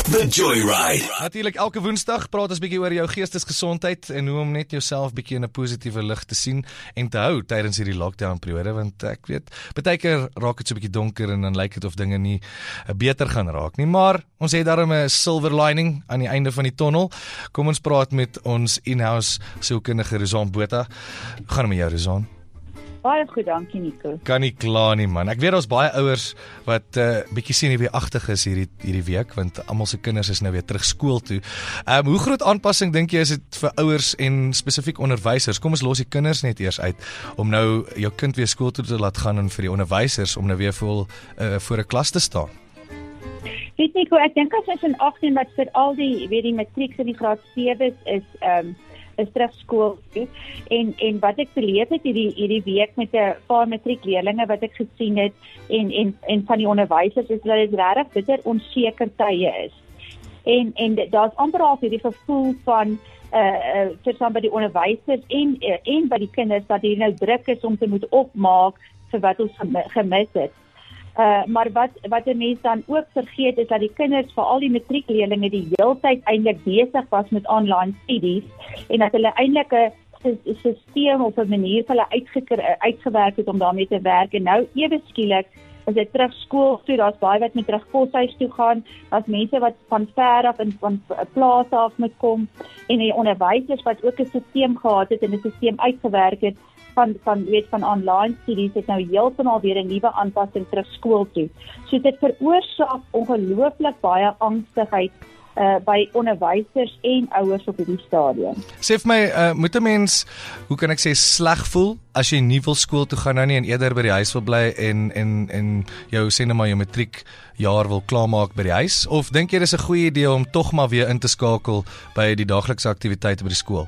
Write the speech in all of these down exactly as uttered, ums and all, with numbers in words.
The Joyride. Natuurlik elke Woensdag praat ons bietjie oor jou geestesgesondheid en hoe om net jouself bietjie in 'n positiewe lig te sien en te hou tydens hierdie lockdown periode, want ek weet baie keer raak dit so bietjie donker en dan lyk dit of dinge nie beter gaan raak nie, maar ons het daarom 'n silver lining aan die einde van die tonnel. Kom ons praat met ons in-house sielkundige Rozaan Botha. Hoe gaan dit met jou, Rozaan? Baie goed, dankie Nico. Kan nie kla nie, man. Ek weet daar's baie ouers wat uh, bietjie senuweeagtig is hierdie hierdie week, want almal se kinders is nou weer terug skool toe. Ehm um, hoe groot aanpassing dink jy is dit vir ouers en spesifiek onderwysers? Kom ons los die kinders net eers uit om nou jou kind weer skool toe te laat gaan en vir die onderwysers om nou weer vol uh, voor 'n klas te staan. Weet Nico, ek dink as ons in ag neem dat vir al die, weet die matrieks in die graad sewe is ehm um, is terug skool toe. En en wat ek beleef het hierdie hierdie week met 'n paar matriekleerlinge wat ek gesien het en en en van die onderwysers is dat dit regtig bitter onseker tye is. En en daar's amper al hierdie gevoel van eh uh, uh, vir by die onderwysers en uh, en by die kinders dat hier nou druk is om te moet opmaak vir wat ons gemis het. Uh, maar wat wat 'n mens dan ook vergeet is dat die kinders, veral die matriekleerlinge, die heeltyd eintlik besig was met online studies en dat hulle eintlik 'n stelsel of 'n manier vir hulle uitge, uitgewerk het om daarmee te werk. En nou ewe skielik is dit terug skool toe, daar's baie wat met terug koshuis toe gaan, daar's mense wat van ver af en van plase af moet kom en die onderwysers wat ook 'n stelsel gehad het en 'n stelsel uitgewerk het van van weet van online studies het nou heeltemal weer 'n nuwe aanpassing terug skool toe. So dit veroorsaak ongelooflik baie angstigheid uh, by onderwysers en ouers op hierdie stadium. Sê vir my, uh, moet 'n mens, hoe kan ek sê, sleg voel as jy nie wil skool toe gaan nou nie en eerder by die huis wil bly en en en jou sê net maar jou matriekjaar wil klaarmaak by die huis, of dink jy dis 'n goeie idee om tog maar weer in te skakel by die daaglikse aktiwiteite by die skool?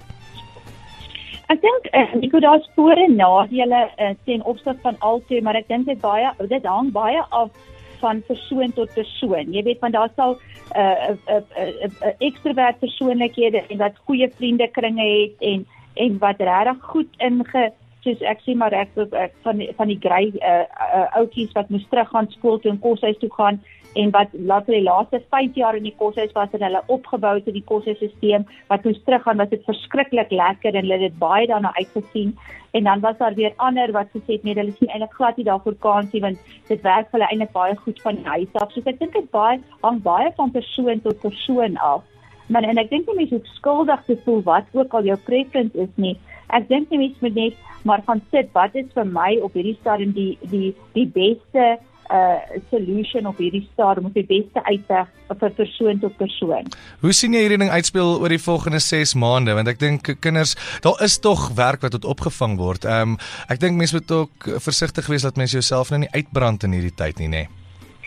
Ek dink uh, Nico, daar's voor en nadele uh, ten opsigte van albei, maar ek dink dit baie dit hang baie af van persoon tot persoon. Jy weet, want daar sal 'n uh, uh, uh, uh, uh, extrovert persoonlikhede en wat goeie vriendekringe het en en wat regtig goed inge soos ek sê maar ek van van die grey uh, uh, oudjies wat moes terug gaan skool toe en koshuis toe gaan en wat laat die laaste vyf jaar in die koshuis was en hulle opgebou het in die koshuisstelsel wat moes teruggaan, was dit verskriklik lekker en hulle het dit baie daarna uitgesien. En dan was daar weer ander wat gesê het nee, hulle is nie eintlik glad nie daarvoor vakansie want dit werk vir hulle eintlik baie goed van die huis af. So ek dink dit baie hang baie van persoon tot persoon af. Maar en ek dink nie mens hoef skuldig te voel wat ook al jou preference is nie. Ek dink nie mens moet net maar gaan sit wat is vir my op hierdie stadium die die die beste uh solution op hierdie stadium, op die beste uitweg vir persoon tot persoon. Hoe sien jy hierdie ding uitspeel oor die volgende ses maande? Want ek dink kinders, daar is tog werk wat tot opgevang word. Ehm um, ek dink mense moet ook versigtig wees dat mense jouself nou nie uitbrand in hierdie tyd nie, nê?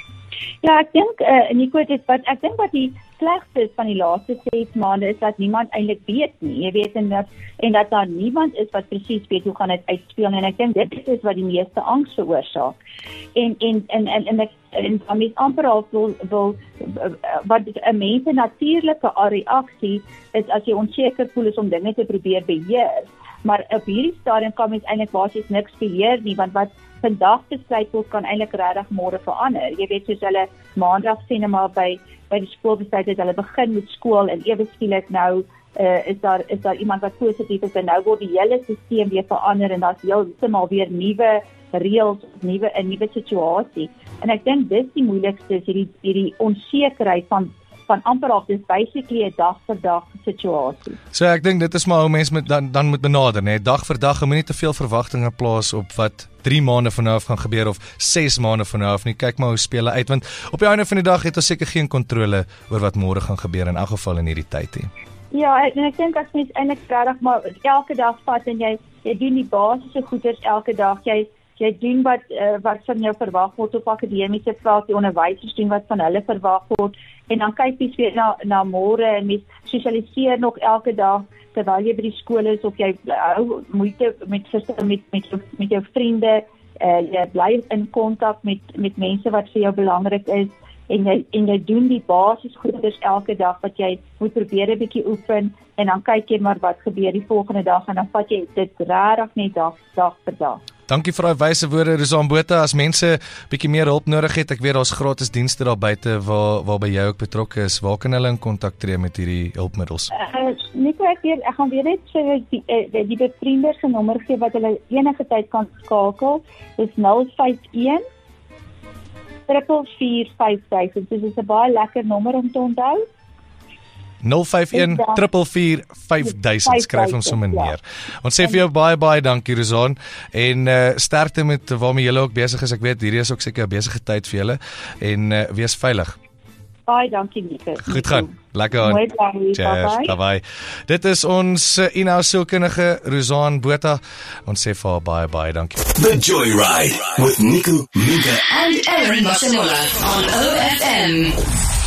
Ja, ek dink uh, Nico, dit wat ek dink wat die slegste is van die laaste ses maande is dat niemand eintlik weet nie. Jy weet en dat en dat daar niemand is wat presies weet hoe gaan dit uitspeel en ek dink dit is wat die meeste angs veroorsaak. En en en en en ek en dan is amper al wil, wil wat 'n mens se natuurlike reaksie is as jy onseker voel is om dinge te probeer beheer. Maar op hierdie stadium kan mens eintlik basies niks beheer nie, want wat vandag besluit word kan eintlik regtig môre verander. Jy weet soos hulle maandag sien maar by by die skool besluit het hulle begin met skool en ewe skielik nou uh, is daar is daar iemand wat positief is en nou word die hele stelsel weer verander en daar's heeltemal weer nuwe reëls, nuwe 'n nuwe situasie. En ek dink dis die moeilikste is hierdie hierdie onsekerheid van van amper af, dis basically 'n dag vir dag situasie. So ek dink dit is maar hoe mense met dan dan moet benader, nê, dag vir dag, en moenie te veel verwagtinge plaas op wat drie maande van nou af gaan gebeur of ses maande van nou af nie. Kyk maar hoe speel hy uit, want op die einde van die dag het ons seker geen kontrole oor wat môre gaan gebeur in elk geval in hierdie tyd nie. Ja, en ek dink as mens eintlik regtig maar elke dag vat en jy jy doen die basiese goeders elke dag, jy jy doen wat uh, wat van jou verwag word op akademiese vlak, die onderwysers doen wat van hulle verwag word en dan kyk jy weer na na môre en mens sosialiseer nog elke dag terwyl jy by die skool is of jy hou moeite met met met jou met jou vriende, uh, jy bly in kontak met met mense wat vir jou belangrik is en jy en jy doen die basies goeders elke dag wat jy moet probeer 'n bietjie oefen en dan kyk jy maar wat gebeur die volgende dag en dan vat jy dit regtig net dag dag vir dag. Dankie vir daai wyse woorde, Rosanne Botha. As mense bietjie meer hulp nodig het, ek weet daar's gratis dienste daar buite waar waarby jy ook betrokke is. Waar kan hulle in kontak tree met hierdie hulpmiddels? Uh, Nico, ek, weer, ek gaan weer net so die, die, die bevriender se nommer gee wat hulle enige tyd kan skakel. Dis nul vyf een vier vier vyf duisend. Dit is 'n baie lekker nommer om te onthou. nul vyf een vier vier vyf duisend, skryf ons sommer neer. Ons sê vir jou baie baie dankie, Rosanne, en uh, sterkte met waarmee julle ook besig is. Ek weet hierdie is ook seker 'n besige tyd vir julle, en uh, wees veilig. Baie dankie, Nico. Goed gaan. Lekker aan. Mooi bly. Bye bye. Bye. Dit is ons uh, in-house sielkundige Rosanne Botha. Ons sê vir haar baie baie dankie. The Joyride with Nico, Minka and Aaron Mashanola on O F M.